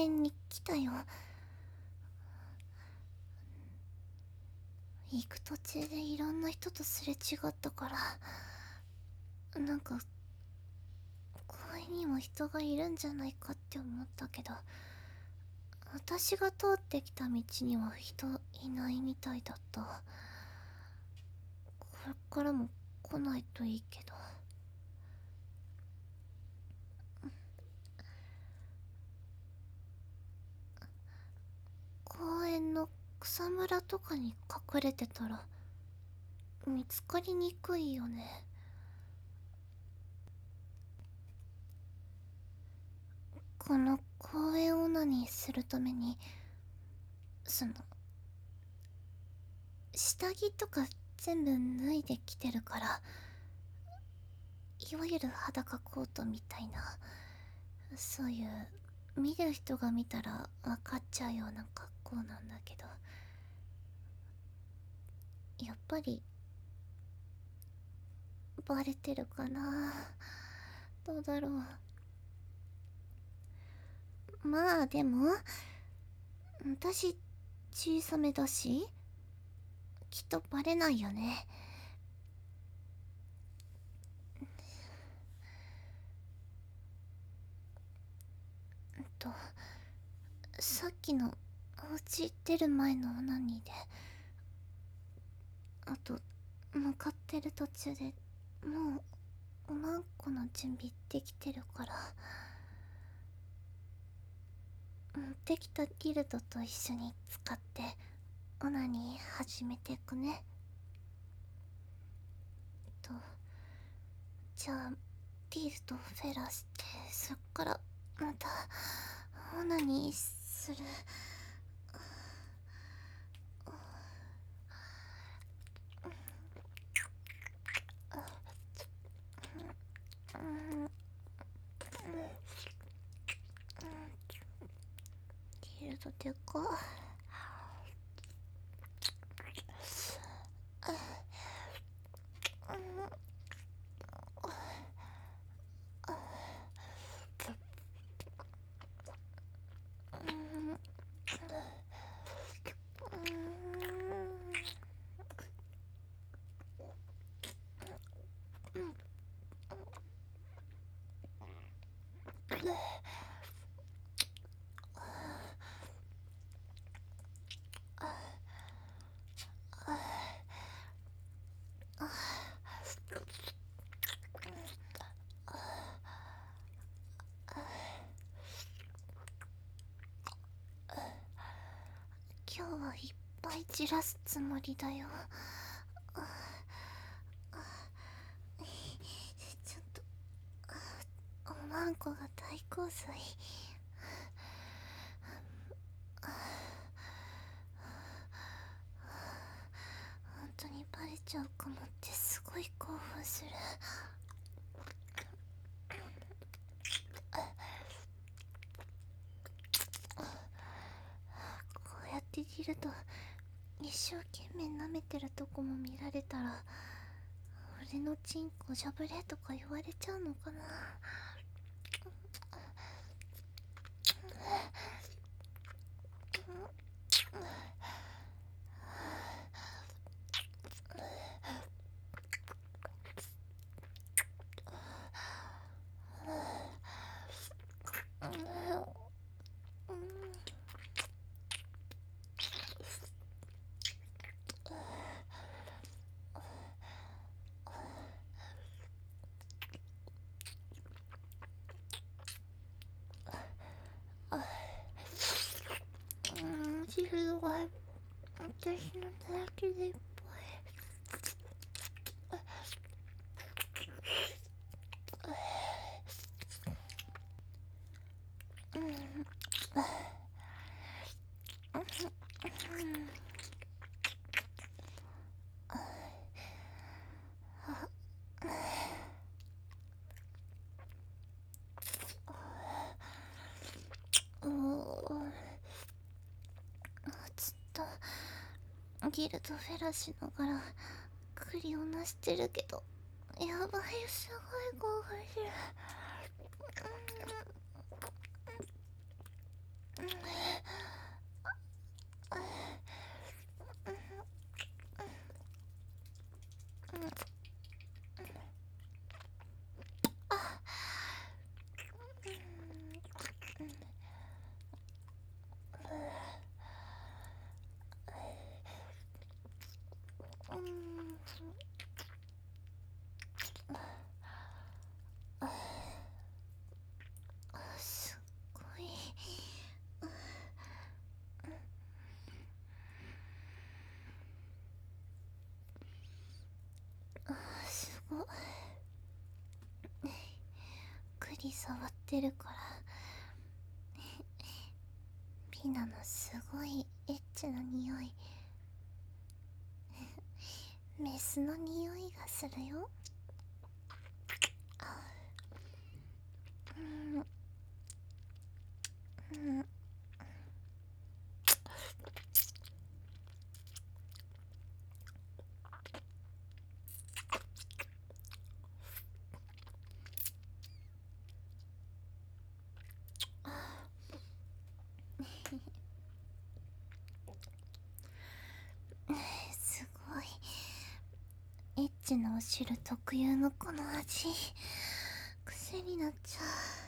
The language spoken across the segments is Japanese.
園に来たよ。行く途中でいろんな人とすれ違ったから、なんか公園にも人がいるんじゃないかって思ったけど、私が通ってきた道には人いないみたいだった。これからも来ないといいけど。公園の草むらとかに隠れてたら見つかりにくいよね。この公園オナニーするために下着とか全部脱いできてるから、いわゆる裸コートみたいな、そういう見る人が見たら分かっちゃうような格好なんだけど、やっぱりバレてるかな。どうだろう。まあでも私小さめだしきっとバレないよね。とさっきのお家出る前のオナニーで、あと向かってる途中でもうおまんこの準備できてるから、持ってきたギルドと一緒に使ってオナニー始めてくね。とじゃあディールとフェラして、そっからまたオナニーする。ディールドでか。今日はいっぱい散らすつもりだよ。ちょっとおまんこが大洪水。本当にバレちゃうかもってすごい興奮する。こうやってディルと一生懸命舐めてるとこも見られたら、俺のチンコジャブレとか言われちゃうのかな。ディルドが私のだけでいっぱい。ずっとギルとフェラしながらクリをなしてるけど、やばい、すごい興奮してる。 り触ってるから、ピナのすごいエッチな匂い、メスの匂いがするよ。すごいエッチなお汁特有のこの味、癖になっちゃ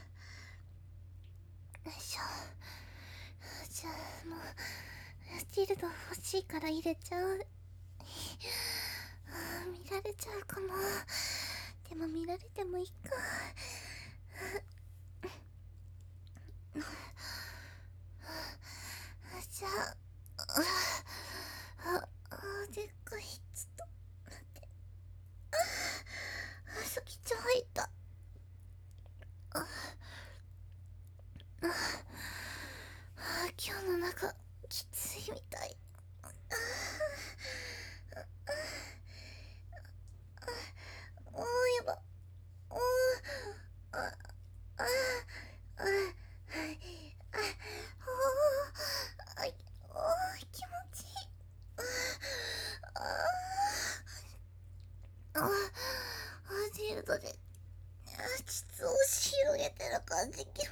う。よいしょ。じゃあもうジルド欲しいから入れちゃう。見られちゃうかも。でも見られてもいいか。じゃでっかい。ちょっと待って。先っちょ入った。今日の中きついみたい。やば。気持ちいい。ジルドで膣を広げてる感じ気持ちいい。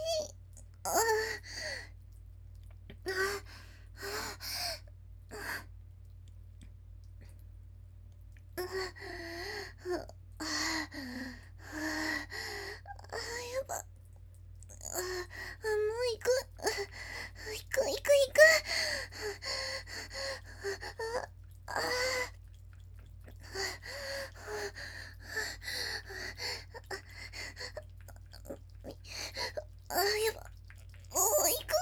やば。もう行く。行く。やば。行く。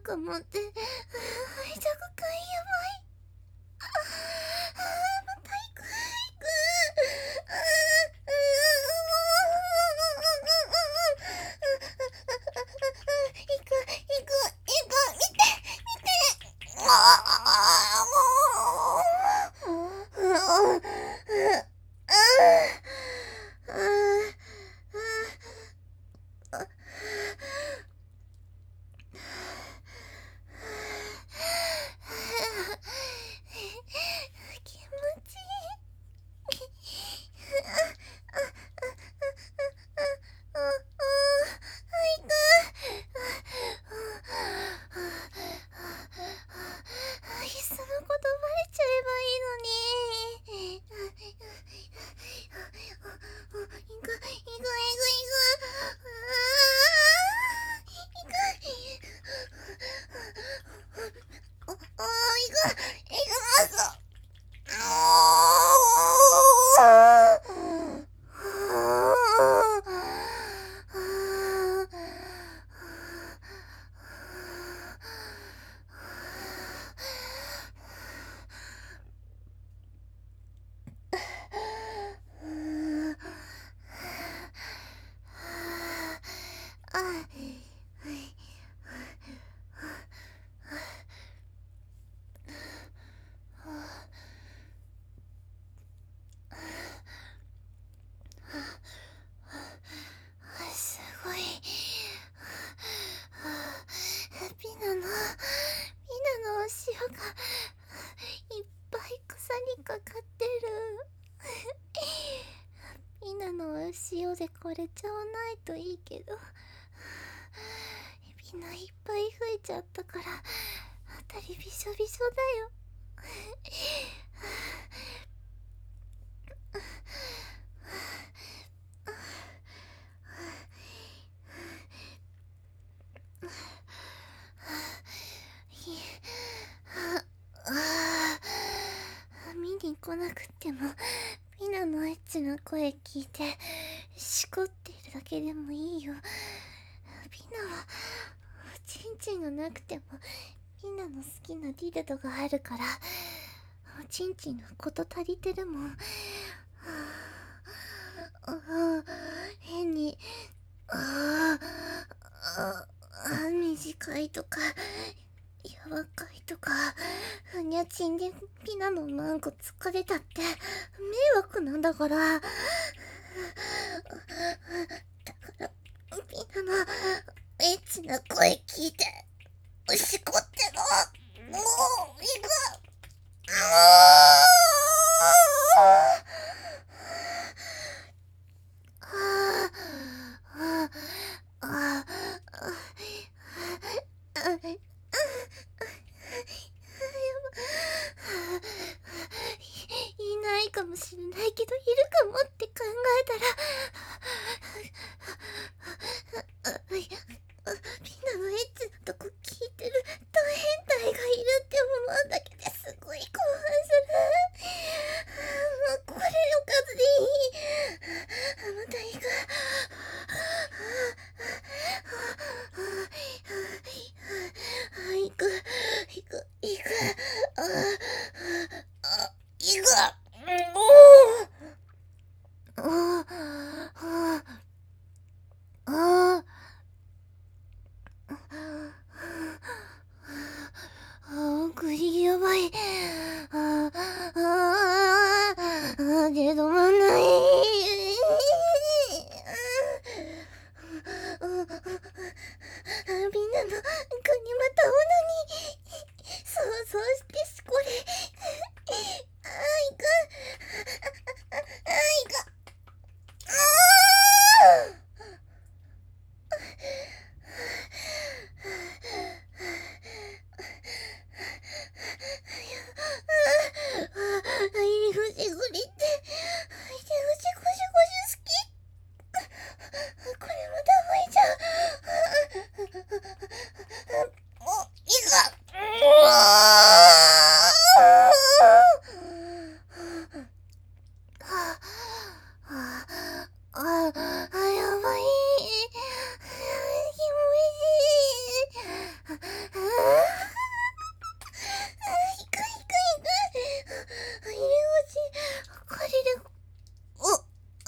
かもって、背徳感やばい。また行く。気持ちいい。いっそのことバレちゃえばいいのに。いく。すごい。ピナのお塩がいっぱい草にかかってる。ピナのお塩でこれちゃわないといいけど、ピナいっぱい増えちゃったからあたりびしょびしょだよ。見に来なくてもピナのエッチな声聞いてしこっているだけでもいいよ。ピナはチンチンがなくてもピナの好きなディルドがあるからチンチンのこと足りてるもん。変に短いとかやばかいとかふにゃちんでピナのマンコ疲れたって迷惑なんだから。だからピナのエッチな声聞いてしこってろ。もう行く。いないかもしれないけどいるかもって考えたらピナのエッチなとこ聞いてるド変態がいるって思うだけですごい興奮する。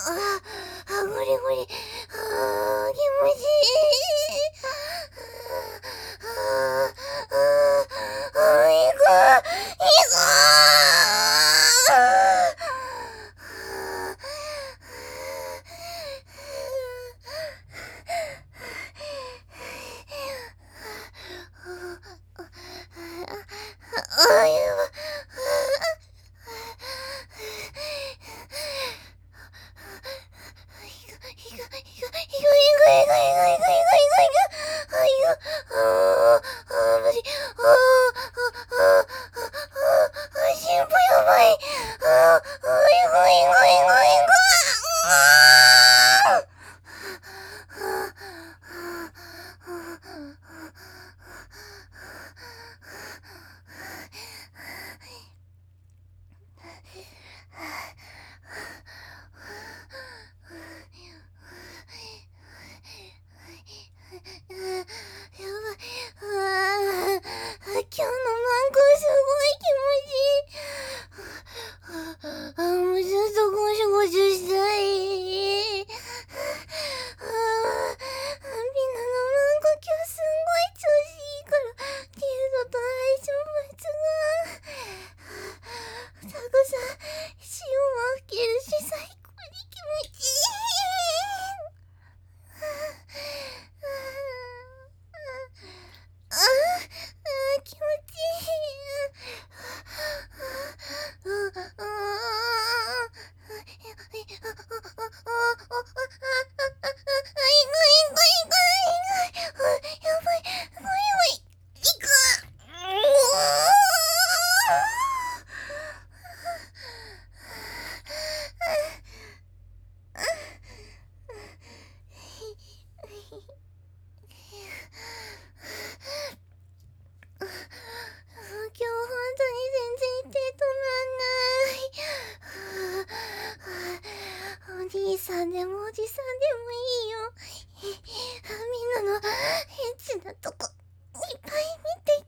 ゴリゴリ。気持ちいい。行く。今日のマンゴーすごい気持ちいい。もうずっとゴシゴシしたい。みんなのマンゴー今日すごい調子いいから、キルドと相性抜群。たくさん塩も吹けるし最高に気持ちいい。気持ちい今日本当に全然手止まんない。お兄さんでもおじさんでもいいよ。みんなのエッチなとこいっぱい見て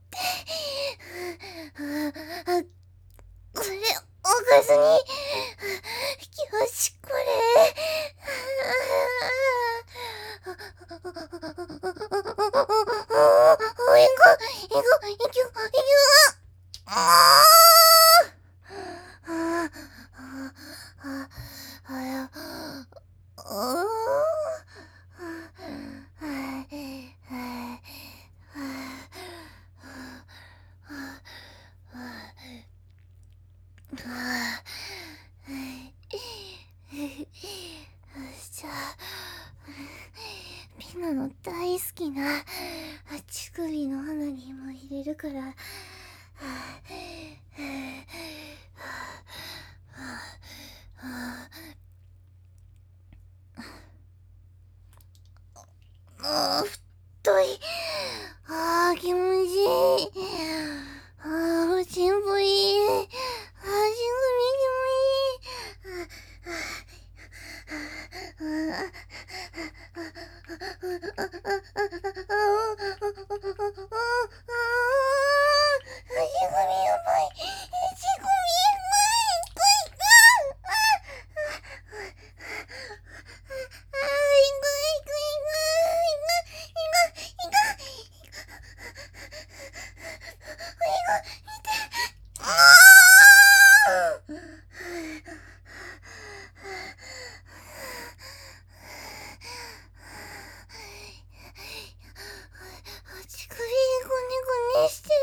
きて。これおかずによしこれ。じゃあみんなの大好きな乳首の花にも入れるから。太い。気持ちいい。おちんぽいい。乳首気持ちいい。乳首ゴネゴネしてる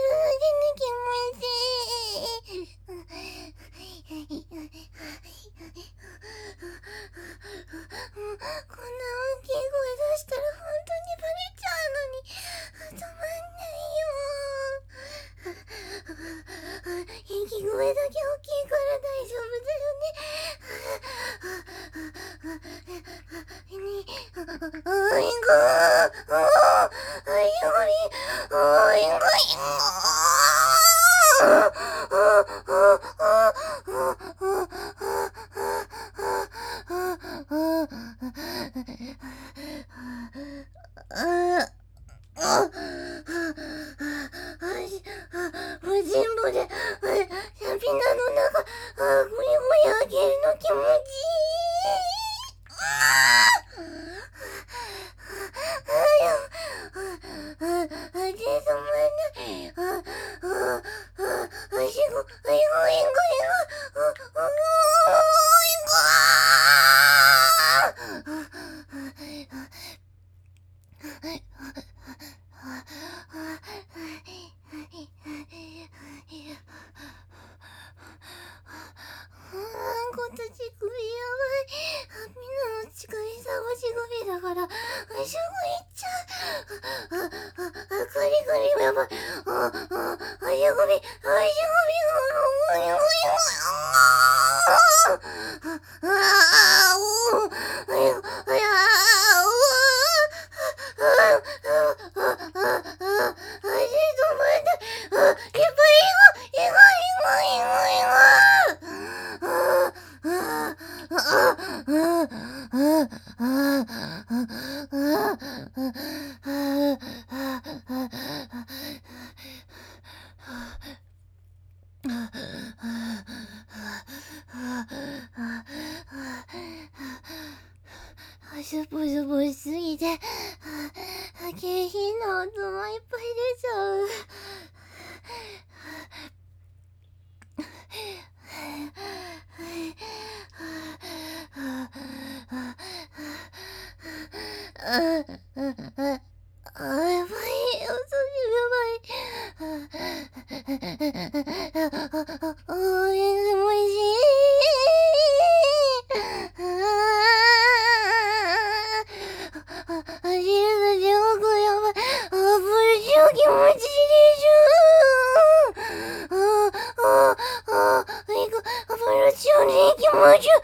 だけで気持ちいい。こんな大きい声出したら本当にバレちゃうのに止まんないよ。息声だけ大きいから大丈夫だよね。おしんぼでみんなの中ゴリゴリあげるの気持ちいい。 組だからすぐ行っちゃう。ガリガリやばい。足組スポスポしすぎて下品な音もいっぱい出ちゃう。やばい、おいしい。走るの地獄やばい。ブルショー気持ちいいでしょ。ブルショーに気持ちい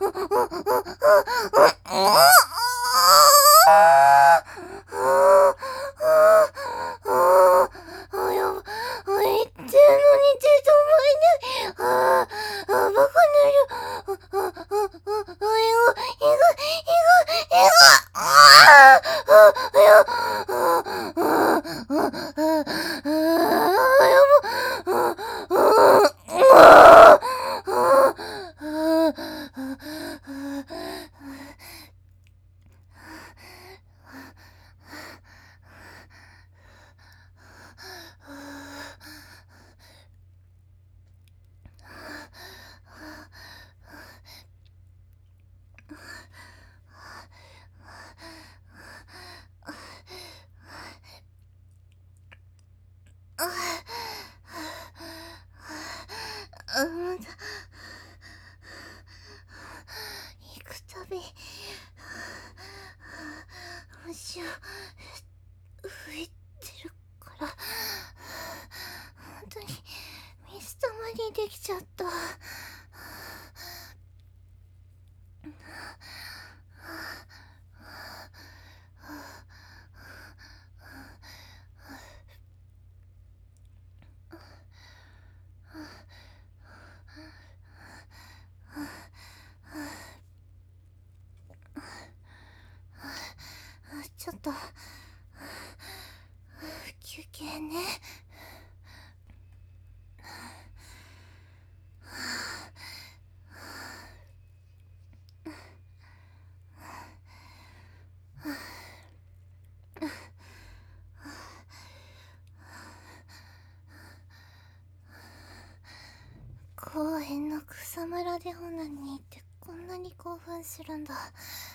言ってんのに手止まんない。バカなる。行くたび足を浮いてるから本当に水たまりできちゃった。ちょっと休憩ね。公園の草むらでオナニーってこんなに興奮するんだ。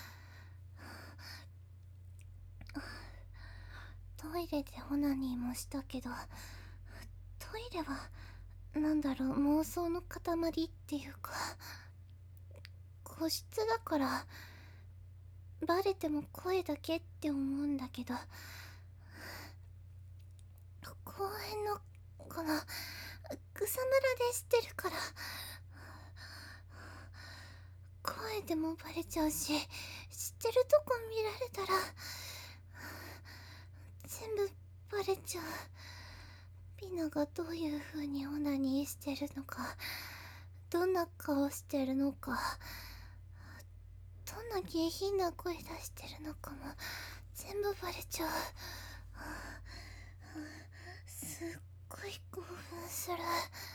トイレでオナニーもしたけど、トイレはなんだろう、妄想の塊っていうか、個室だからバレても声だけって思うんだけど、公園のこの草むらでしてるから声でもバレちゃうし、知ってるとこ見られたら全部バレちゃう。ピナがどういう風にオナニーしてるのか、どんな顔してるのか、どんな下品な声出してるのかも全部バレちゃう。すっごい興奮する。いっ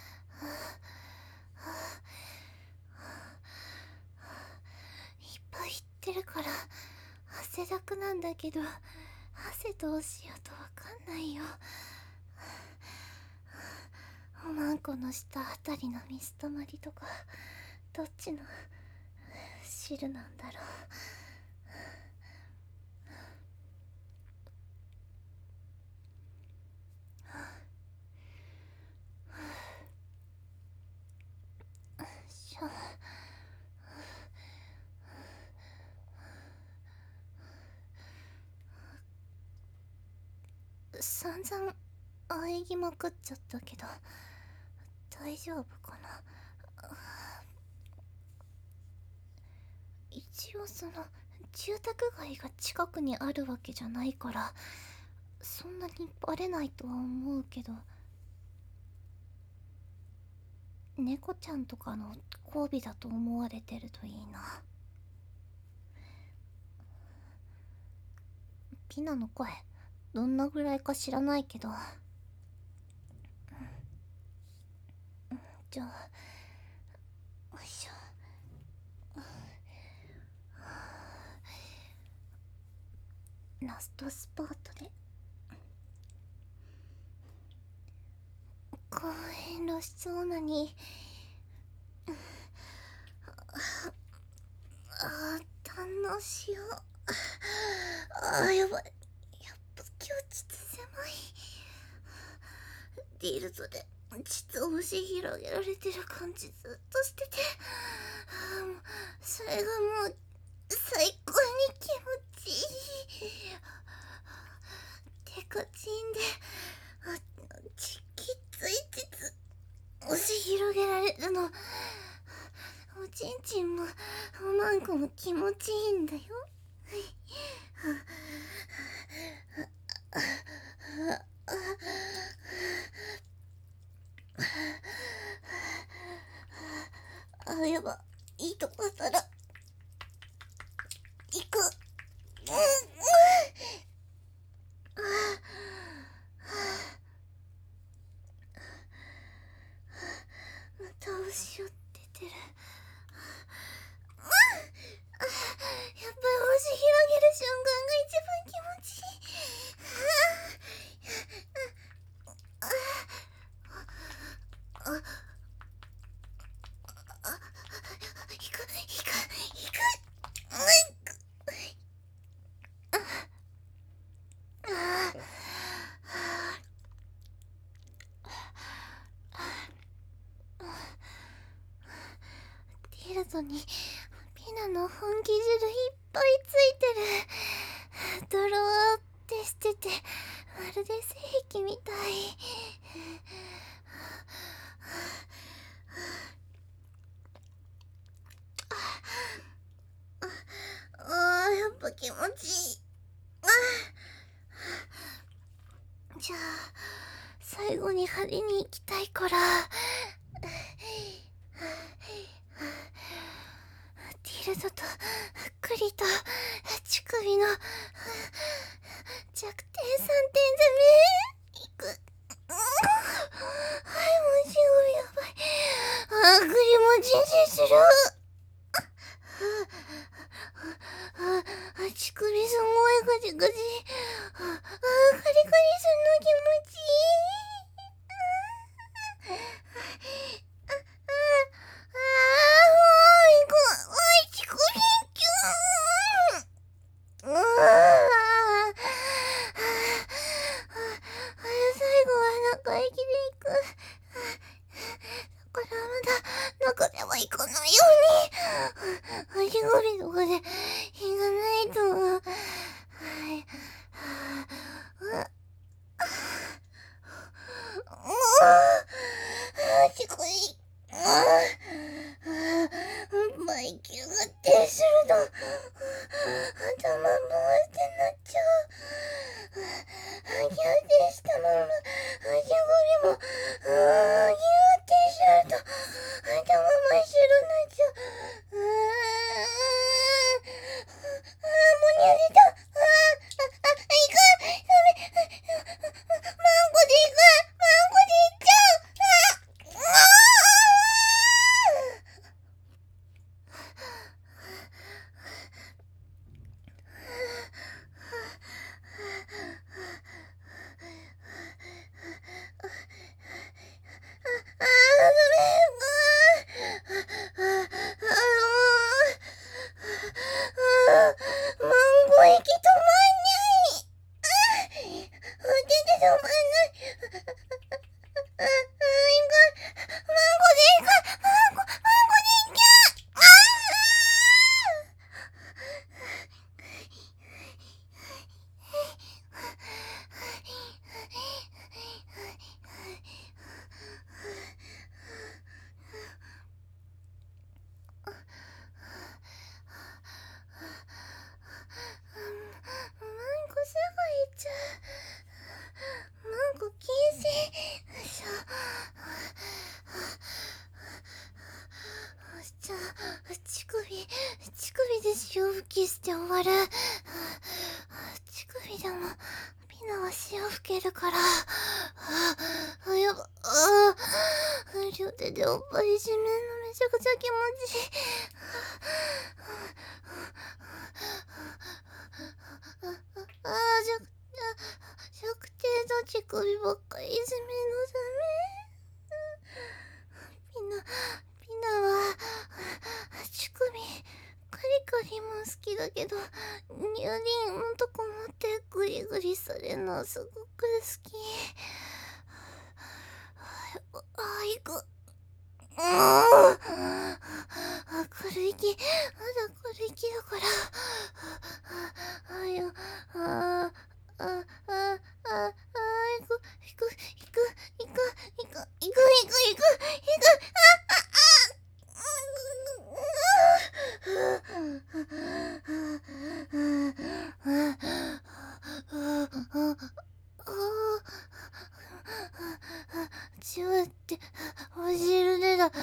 ぱい言ってるから汗だくなんだけど、汗どうしようとわかんないよ。おまんこの下あたりの水たまりとかどっちの汁なんだろう。 散々喘ぎまくっちゃったけど大丈夫かな。一応その住宅街が近くにあるわけじゃないからそんなにバレないとは思うけど、猫ちゃんとかの交尾だと思われてるといいな。ピナの声どんなぐらいか知らないけど、じゃあよいしょ。ラストスパートでこう遠慮しそうなに堪能しよう。やばい、やっぱ今日膣狭い。ディールドで膣を押し広げられてる感じずっとしてて、もうそれがもう最高に気持ちいい。てかちんできつい膣押し広げられるの、おちんちんもおまんこも気持ちいいんだよ。やば、いいとこあったら行く。また押し寄っててる。やっぱり押し広げる瞬間が一番気持ちいい。ティルトにピナの本気汁いっぱいついてる。ドローってしててまるで精液みたい。やっぱ気持ちいい。じゃあ最後に派手に行きたいからティルドとクリと乳首の弱点3点攻めいく。はい、もうしごみやばい。クリも人生する。乳首すごいガチガチ。カリカリすんの気持ちいい。最後は中息でいく。だからまだ中ではいかないように。足首とかで火がないと。すごい。マイキューが停すると頭回ってなっちゃう。ギューテしたまま足首もギューテすると頭真っ白になっちゃう。もう逃げた。いかん、ダメ。マンコでいかん。マンコでいっちゃう。マンゴ息止まんない。手で止まんない。マンゴでいかん。マンゴでいきゃ。 キスで終わる。乳首でもピナは塩吹けるから。やば。両手でおっぱいいじめるのめちゃくちゃ気持ちいい。弱点の乳首ばっかりいじめのため。ピナは乳首カリカリも好きだけど、乳輪のとこ持ってグリグリされるのすごく好き。行く。軽い気、まだ軽い気だから。行く。ちわって、お汁出た。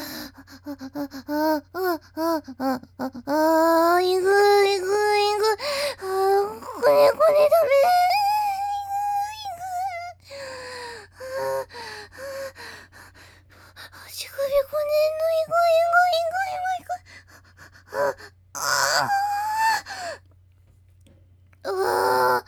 行く。これダメ。足首こねんの、行く。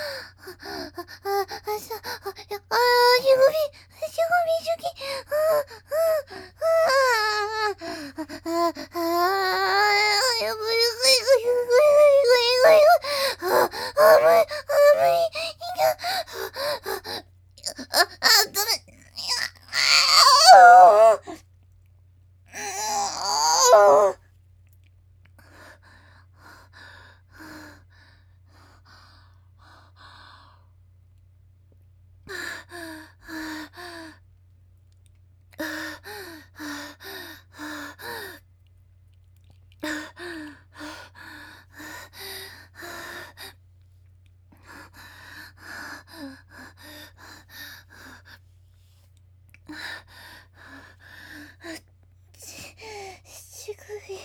乳首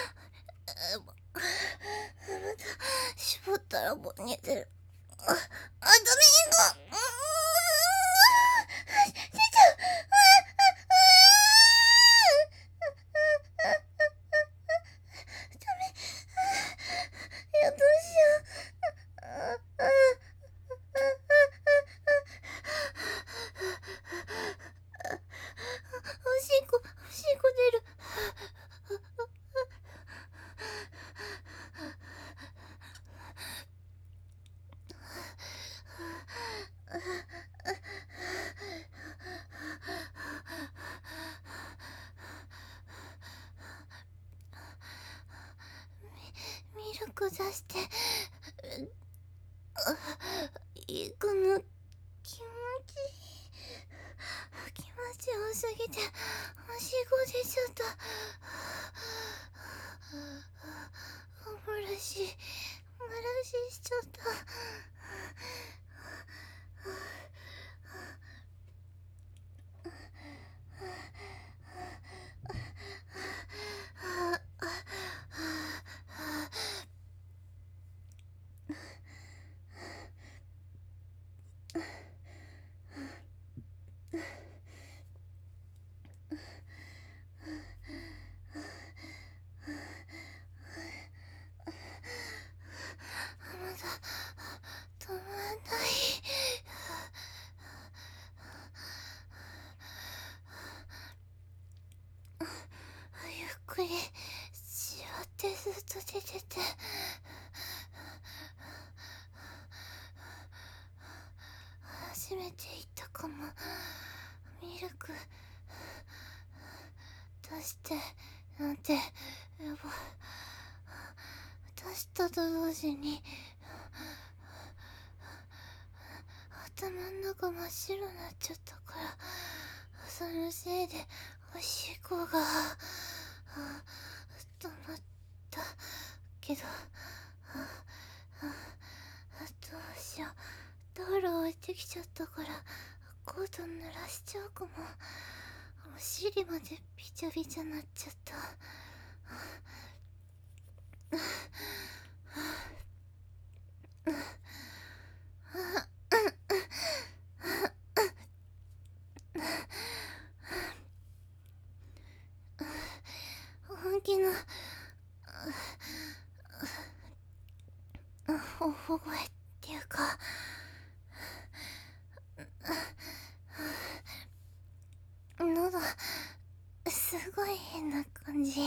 また絞ったらぼねてる。ダメ。出ちゃう。ダメ。どうしよう。おしっこ出る。ミルク出して行くの気持ちよすぎておしっこ出ちゃった。お漏らししちゃった。まだ止まんない。ゆっくりしわってずっと出てて、初めて言ったかも。ミルク出してなんて。やば。出したと同時に頭の中真っ白になっちゃったから、そのせいでおしっこが止まったけど、どうしよう。道路置いてきちゃったからコート濡らしちゃうかも。お尻までびちゃびちゃなっちゃった。 大声っていうか、喉すごい変な感じ。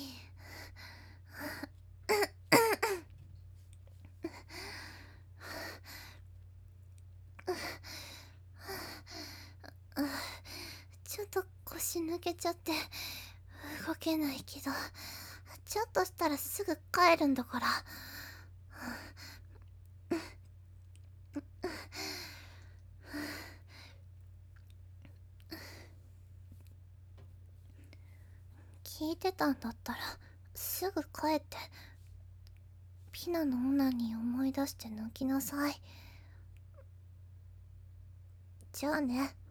ちょっと腰抜けちゃって動けないけど、ちょっとしたらすぐ帰るんだから。聞いてたんだったらすぐ帰ってピナのオナニー思い出して抜きなさい。じゃあね。